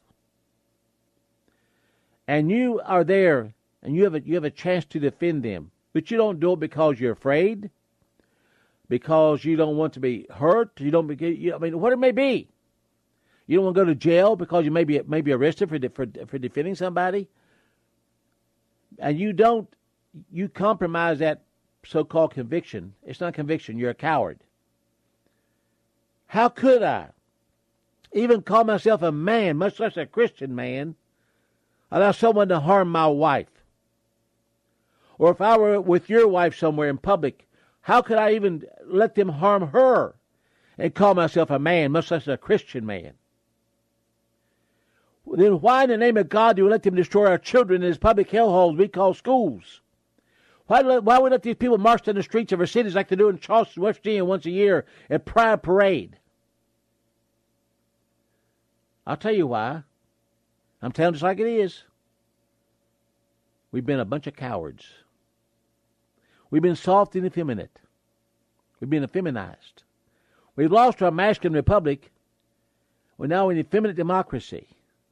D: and you are there, and you have a chance to defend them, but you don't do it because you're afraid, because you don't want to be hurt, what it may be. You don't want to go to jail because you may be arrested for defending somebody. And you compromise that so-called conviction. It's not conviction. You're a coward. How could I even call myself a man, much less a Christian man, allow someone to harm my wife? Or if I were with your wife somewhere in public, how could I even let them harm her and call myself a man, much less a Christian man? Then why in the name of God do we let them destroy our children in these public hellholes we call schools? Why would we let these people march down the streets of our cities like they do in Charleston, West Virginia once a year at Pride Parade? I'll tell you why. I'm telling just like it is. We've been a bunch of cowards. We've been soft and effeminate. We've been effeminized. We've lost our masculine republic. We're now an effeminate democracy.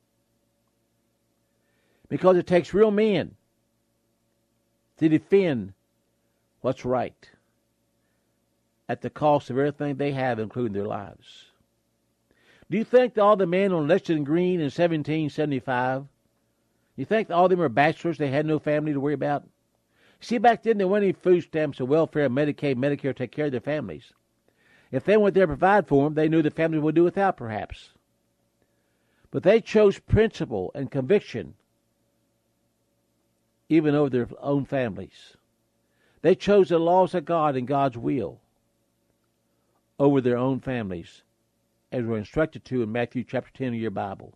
D: Because it takes real men to defend what's right at the cost of everything they have, including their lives. Do you think that all the men on Lexington Green in 1775, you think that all of them were bachelors, they had no family to worry about? See, back then there weren't any food stamps or welfare, Medicaid, Medicare to take care of their families. If they weren't there to provide for them, they knew the families would do without, perhaps. But they chose principle and conviction even over their own families. They chose the laws of God and God's will over their own families, as we're instructed to in Matthew chapter 10 of your Bible.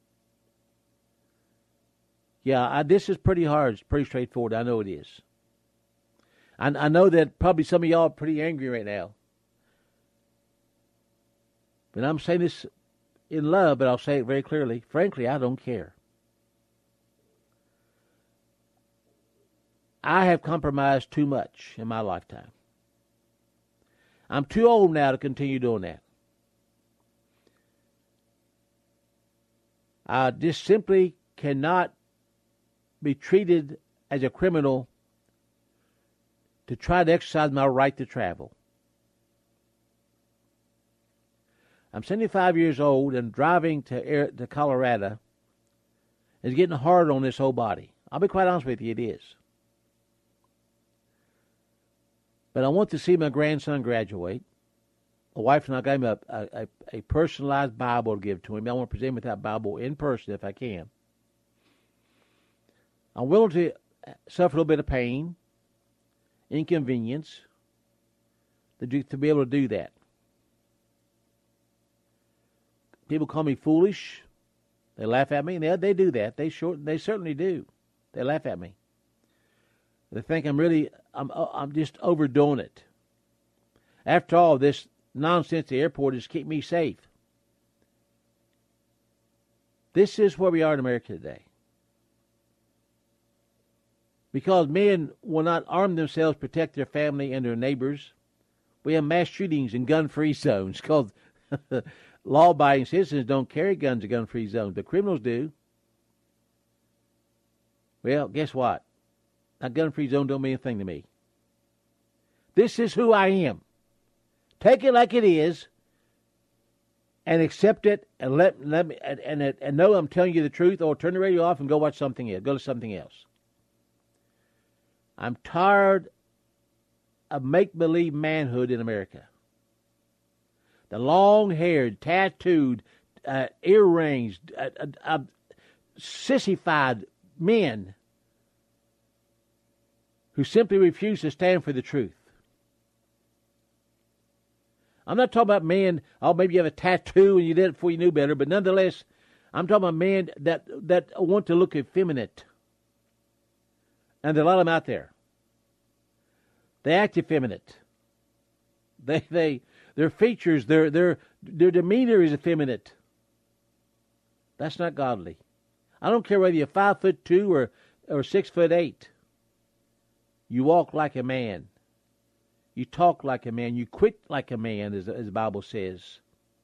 D: Yeah, this is pretty hard. It's pretty straightforward. I know it is. I know that probably some of y'all are pretty angry right now. But I'm saying this in love, but I'll say it very clearly. Frankly, I don't care. I have compromised too much in my lifetime. I'm too old now to continue doing that. I just simply cannot be treated as a criminal to try to exercise my right to travel. I'm 75 years old and driving to Colorado is getting hard on this whole body. I'll be quite honest with you, it is. But I want to see my grandson graduate. My wife and I got him a personalized Bible to give to him. I want to present him with that Bible in person if I can. I'm willing to suffer a little bit of pain, inconvenience, to be able to do that. People call me foolish. They laugh at me, and they do that. They certainly do. They laugh at me. They think I'm just overdoing it. After all, this nonsense at the airport is to keep me safe. This is where we are in America today. Because men will not arm themselves to protect their family and their neighbors, we have mass shootings in gun-free zones because law-abiding citizens don't carry guns in gun-free zones, but criminals do. Well, guess what? A gun-free zone don't mean anything to me. This is who I am. Take it like it is, and accept it, and let me and know I'm telling you the truth. Or turn the radio off and go watch something else. Go to something else. I'm tired of make-believe manhood in America. The long-haired, tattooed, earrings, sissified men who simply refuse to stand for the truth. I'm not talking about men, maybe you have a tattoo and you did it before you knew better, but nonetheless, I'm talking about men that want to look effeminate. And there are a lot of them out there. They act effeminate. Their features, their demeanor is effeminate. That's not godly. I don't care whether you're 5'2" or 6'8". You walk like a man. You talk like a man. You quit like a man, as the Bible says.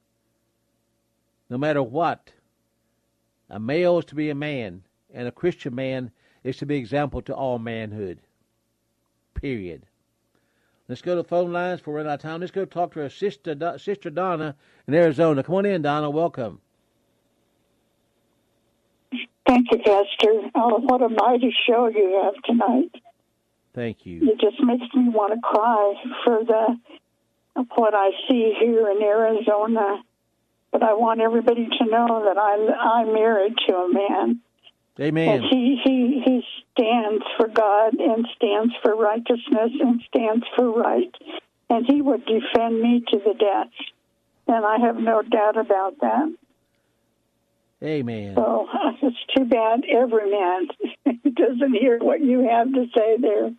D: No matter what, a male is to be a man, and a Christian man is to be example to all manhood. Period. Let's go to the phone lines before we run out of time. Let's go talk to our sister Donna in Arizona. Come on in, Donna. Welcome.
H: Thank you, Pastor. Oh, what a mighty show you have tonight.
D: Thank you.
H: It just makes me want to cry for what I see here in Arizona. But I want everybody to know that I'm married to a man.
D: Amen.
H: And he stands for God and stands for righteousness and stands for right. And he would defend me to the death. And I have no doubt about that.
D: Amen.
H: So it's too bad every man doesn't hear what you have to say there.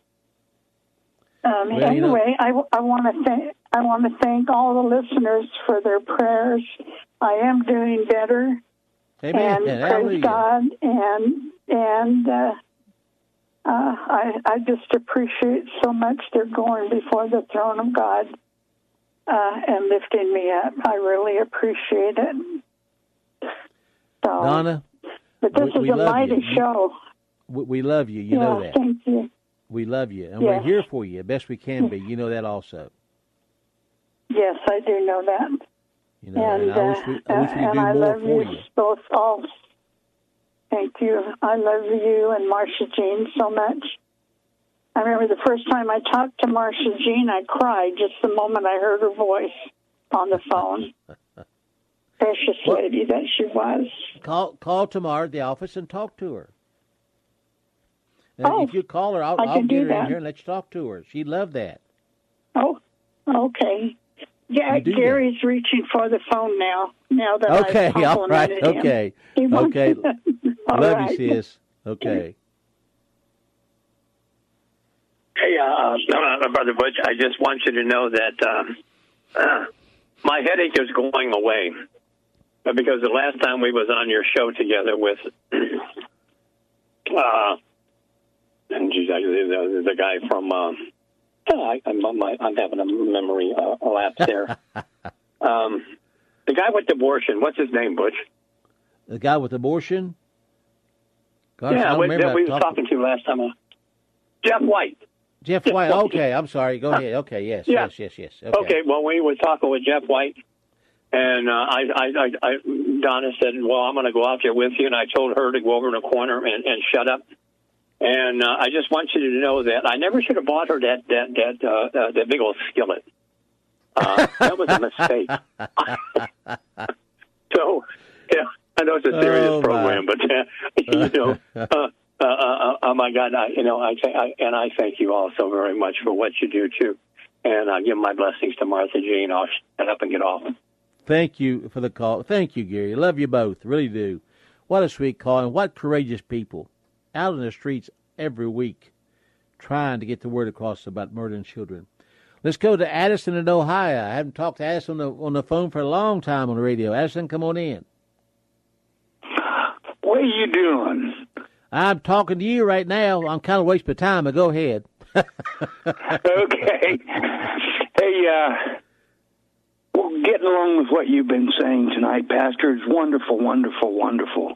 H: Anyway, I want to thank all the listeners for their prayers. I am doing better.
D: Amen.
H: And praise God. And I just appreciate so much their going before the throne of God and lifting me up. I really appreciate it. So,
D: Donna,
H: but this is a mighty show.
D: We love you. You know that.
H: Thank you.
D: We love you, and we're here for you, best we can be. You know that also.
H: Yes, I do know that.
D: You know, and I wish we could do more for you.
H: Both all. Thank you. I love you and Marcia Jean so much. I remember the first time I talked to Marcia Jean, I cried just the moment I heard her voice on the phone. Precious lady that she was.
D: Call tomorrow at the office and talk to her. And if you call her, I'll get her in here and let you talk to her. She'd love that.
H: Oh, okay. Yeah, Gary's reaching for the phone now. Now that
D: I've
H: complimented him.
D: Okay,
H: okay.
D: Love you, sis. Okay.
I: Hey, Brother Butch, I just want you to know that my headache is going away. Because the last time we was on your show together with the guy from I'm having a memory lapse there. The guy with the abortion, what's his name, Butch?
D: The guy with abortion? Gosh,
I: yeah, that we were talking to last time. Jeff White.
D: Jeff White. Okay, I'm sorry. Go ahead. Okay, yes.
I: Okay, well, we were talking with Jeff White. And Donna said, well, I'm going to go out there with you. And I told her to go over in the corner and shut up. And I just want you to know that I never should have bought her that big old skillet. That was a mistake. So, yeah, I know it's a serious program, but, oh, my God, I thank you all so very much for what you do, too. And I give my blessings to Martha Jean. I'll shut up and get off.
D: Thank you for the call. Thank you, Gary. Love you both. Really do. What a sweet call, and what courageous people out in the streets every week trying to get the word across about murdering children. Let's go to Addison in Ohio. I haven't talked to Addison on the phone for a long time on the radio. Addison, come on in.
J: What are you doing?
D: I'm talking to you right now. I'm kind of wasting my time, but go ahead.
J: Okay. Hey, well, getting along with what you've been saying tonight, Pastor, is wonderful, wonderful, wonderful.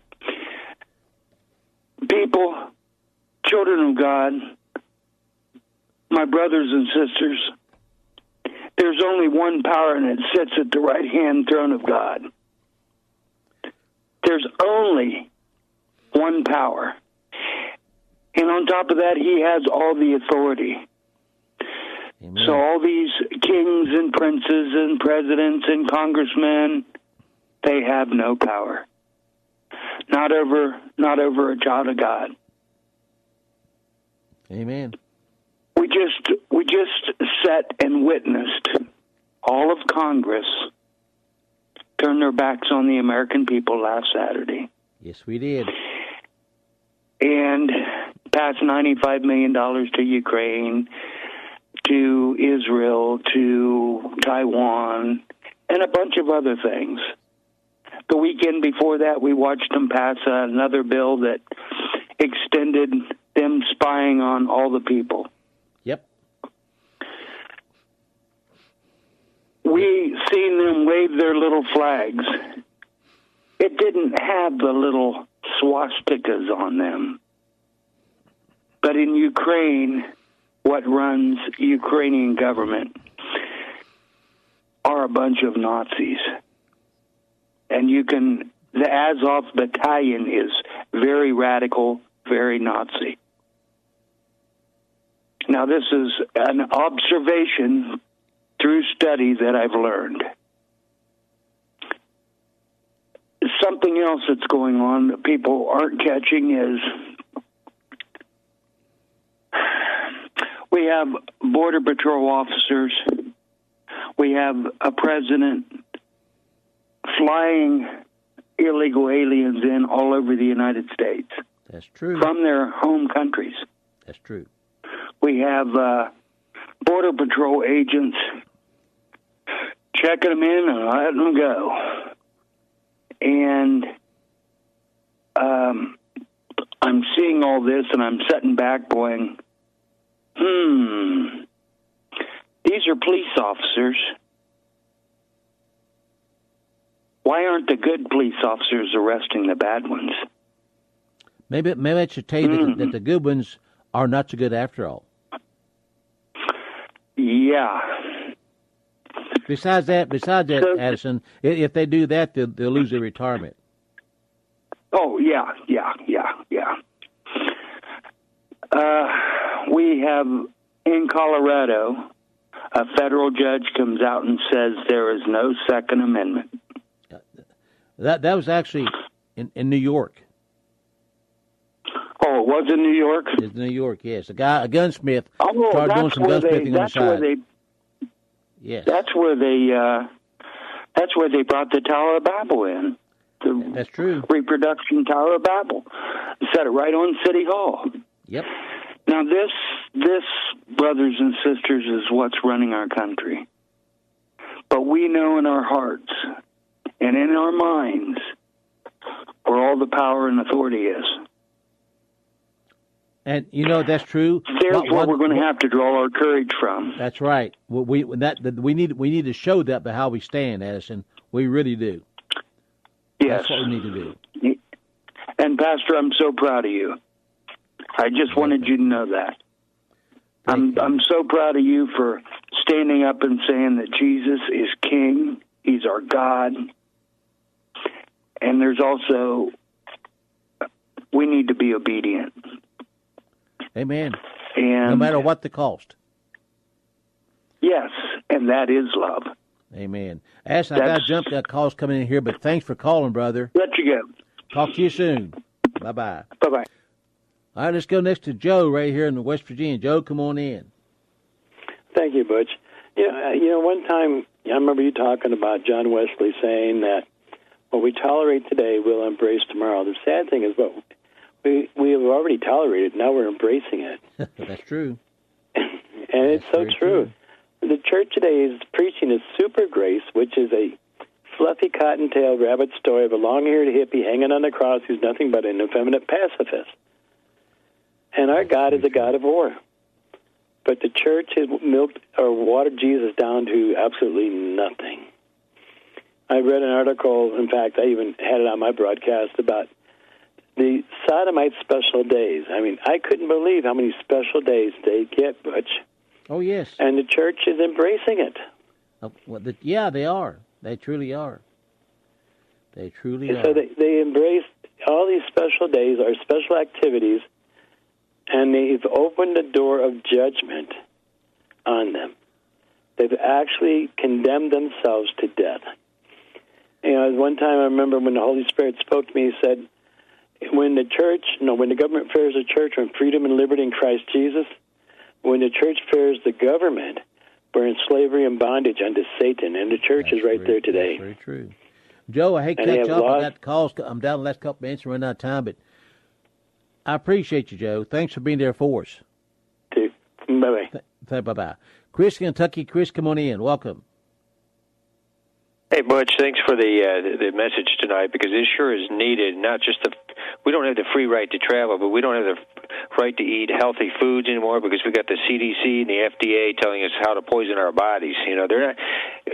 J: People, children of God, my brothers and sisters, there's only one power, and it sits at the right-hand throne of God. There's only one power. And on top of that, he has all the authority.
D: Amen.
J: So all these kings and princes and presidents and congressmen, they have no power. Not over a child of God.
D: Amen.
J: We just sat and witnessed all of Congress turn their backs on the American people last Saturday.
D: Yes, we did.
J: And pass $95 million to Ukraine, to Israel, to Taiwan, and a bunch of other things. The weekend before that, we watched them pass another bill that extended them spying on all the people.
D: Yep.
J: We seen them wave their little flags. It didn't have the little swastikas on them. But in Ukraine, what runs Ukrainian government are a bunch of Nazis. And the Azov battalion is very radical, very Nazi. Now, this is an observation through study that I've learned. Something else that's going on that people aren't catching is we have Border Patrol officers. We have a president flying illegal aliens in all over the United States.
D: That's true.
J: From their home countries.
D: That's true.
J: We have Border Patrol agents checking them in and letting them go. And I'm seeing all this, and I'm sitting back going, these are police officers. Why aren't the good police officers arresting the bad ones?
D: Maybe I should tell you that the good ones are not so good after all.
J: Yeah.
D: Besides that, Addison, if they do that, they'll lose their retirement.
J: Oh, yeah. We have, in Colorado, a federal judge comes out and says there is no Second Amendment.
D: That was actually in New York.
J: Oh, it was in New York?
D: It's New York, yes. A gunsmith, started doing some gunsmithing on the side. Yes.
J: That's where they brought the Tower of Babel in.
D: That's true.
J: Reproduction Tower of Babel. Set it right on City Hall.
D: Yep.
J: Now this, brothers and sisters, is what's running our country. But we know in our hearts and in our minds where all the power and authority is.
D: And that's true.
J: There's where we're going to have to draw our courage from.
D: That's right. We need to show that by how we stand, Addison. We really do.
J: Yes.
D: That's what we need to do.
J: And Pastor, I'm so proud of you. I just wanted you to know that. I'm so proud of you for standing up and saying that Jesus is King. He's our God. And there's also, we need to be obedient.
D: Amen.
J: And
D: no matter what the cost.
J: Yes, and that is love.
D: Amen. Addison, I got to jump. That call's coming in here, but thanks for calling, brother.
J: Let you go.
D: Talk to you soon. Bye-bye.
J: Bye-bye.
D: All right, let's go next to Joe right here in West Virginia. Joe, come on in.
K: Thank you, Butch. One time I remember you talking about John Wesley saying that what we tolerate today, we'll embrace tomorrow. The sad thing is what we have already tolerated. Now we're embracing it.
D: That's true.
K: And it's so true. The church today is preaching a super grace, which is a fluffy cottontail rabbit story of a long-haired hippie hanging on the cross who's nothing but an effeminate pacifist. And our God is a God of war. But the church has milked or watered Jesus down to absolutely nothing. I read an article, in fact, I even had it on my broadcast, about the Sodomite special days. I mean, I couldn't believe how many special days they get, Butch.
D: Oh, yes.
K: And the church is embracing it.
D: Yeah, they are. They truly are. They truly are.
K: So they embrace all these special days, or special activities, and they've opened the door of judgment on them. They've actually condemned themselves to death. One time I remember when the Holy Spirit spoke to me, he said, when the government fears the church, when freedom and liberty in Christ Jesus, when the church fears the government, we're in slavery and bondage under Satan, and the church is right there today.
D: That's very true. Joe, I hate to cut you off. I got calls. I'm down the last couple minutes and running out of time, but I appreciate you, Joe. Thanks for being there for us.
K: Bye-bye.
D: Bye-bye. Chris, Kentucky. Chris, come on in. Welcome.
L: Hey, Butch, thanks for the message tonight, because it sure is needed. Not just we don't have the free right to travel, but we don't have the right to eat healthy foods anymore, because we got the CDC and the FDA telling us how to poison our bodies. They're not.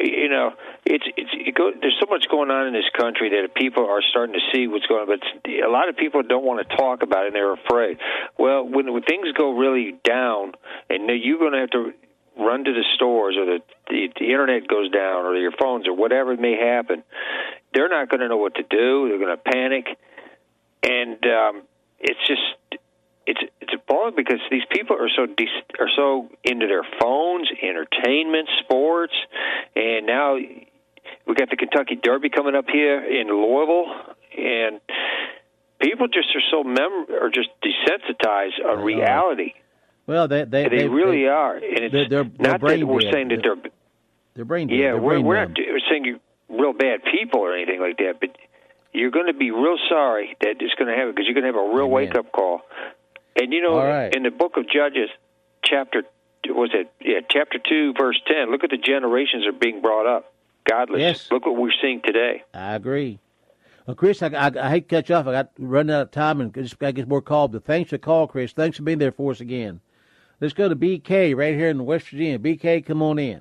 L: There's so much going on in this country that people are starting to see what's going on, but a lot of people don't want to talk about it, and they're afraid. Well, when things go really down, and you're going to have to run to the stores, or the internet goes down, or your phones, or whatever may happen, they're not going to know what to do. They're going to panic. and it's just it's appalling because these people are so into their phones, entertainment, sports, and now we got the Kentucky Derby coming up here in Louisville, and people just are just desensitized on reality.
D: Well, they
L: really are, and it's
D: they're
L: not that we're
D: dead.
L: saying that
D: they're brain dead.
L: Yeah,
D: we're
L: not saying you're real bad people or anything like that, but you're going to be real sorry that it's going to happen because you're going to have a real wake-up call. And, you know, in the book of Judges, chapter 2, verse 10, look at the generations that are being brought up. Godless.
D: Yes.
L: Look what we're seeing today.
D: I agree. Well, Chris, I hate to cut you off. I got running out of time and just got to get more called. But thanks for the call, Chris. Thanks for being there for us again. Let's go to BK right here in West Virginia. BK, come on in.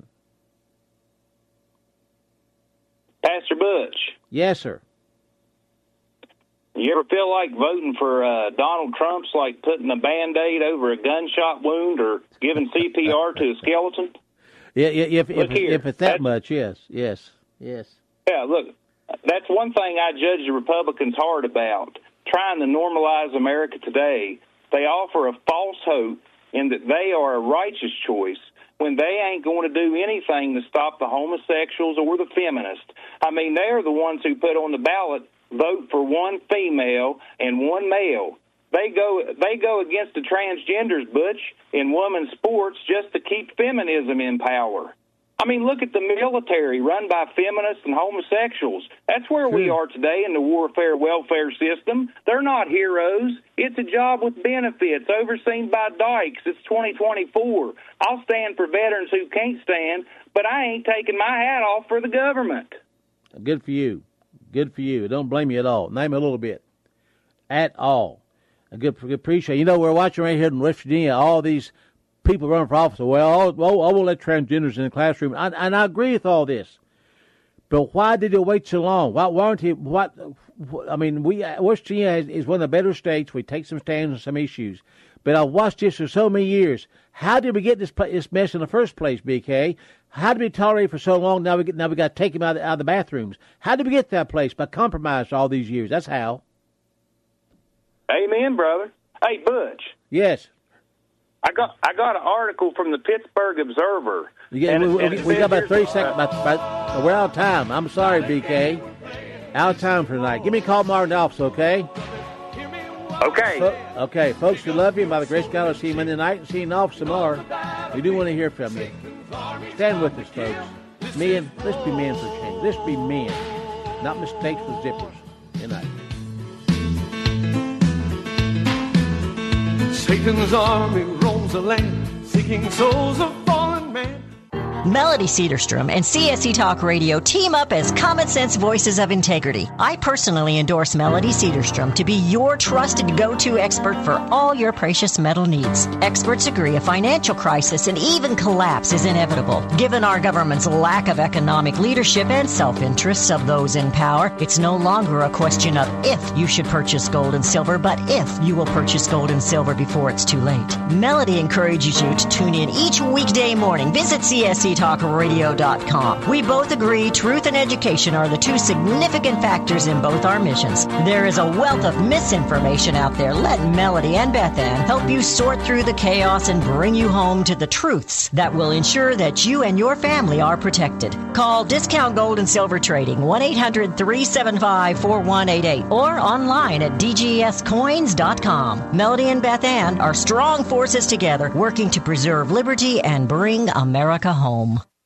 M: Pastor Butch.
D: Yes, sir.
M: You ever feel like voting for Donald Trump's like putting a Band-Aid over a gunshot wound or giving CPR to a skeleton?
D: Yeah, if it's that much, yes.
M: Yeah, look, that's one thing I judge the Republicans hard about, trying to normalize America today. They offer a false hope in that they are a righteous choice when they ain't going to do anything to stop the homosexuals or the feminists. I mean, they're the ones who put on the ballot, vote for one female and one male. They go against the transgenders, Butch, in women's sports just to keep feminism in power. I mean, look at the military run by feminists and homosexuals. That's where we are today in the warfare welfare system. They're not heroes. It's a job with benefits overseen by dykes. It's 2024. I'll stand for veterans who can't stand, but I ain't taking my hat off for the government.
D: Good for you. Good for you. Don't blame you at all. Name it a little bit. At all. Good appreciate it. You know, we're watching right here in West Virginia, all these people running for office. Well, I won't let transgenders in the classroom. And I agree with all this. But why did it wait so long? Why weren't he? I mean, West Virginia is one of the better states. We take some stands on some issues. But I've watched this for so many years. How did we get this mess in the first place, BK? How did we tolerate for so long? Now we got to take him out of the bathrooms. How did we get to that place? By compromise all these years. That's how.
M: Amen, brother. Hey, Butch.
D: Yes.
M: I got an article from the Pittsburgh Observer.
D: We got about 30 seconds. We're out of time. I'm sorry, BK. Out of time for tonight. Give me a call tomorrow in the office, okay?
M: Okay.
D: Okay, folks, we love you. By the grace of God, I'll see you Monday night and see you in the office tomorrow. We do want to hear from you. Stand with us, folks. Let's be men for a change. Let's be men, not mistakes with zippers. Good night.
B: Satan's army roams the land, seeking souls of fallen man.
N: Melody Cedarstrom and CSC Talk Radio team up as common sense voices of integrity. I personally endorse Melody Cedarstrom to be your trusted go-to expert for all your precious metal needs. Experts agree a financial crisis and even collapse is inevitable. Given our government's lack of economic leadership and self-interests of those in power, it's no longer a question of if you should purchase gold and silver, but if you will purchase gold and silver before it's too late. Melody encourages you to tune in each weekday morning. Visit CSCTalkRadio.com. We both agree truth and education are the two significant factors in both our missions. There is a wealth of misinformation out there. Let Melody and Beth Ann help you sort through the chaos and bring you home to the truths that will ensure that you and your family are protected. Call Discount Gold and Silver Trading 1-800-375-4188 or online at dgscoins.com. Melody and Beth Ann are strong forces together working to preserve liberty and bring America home.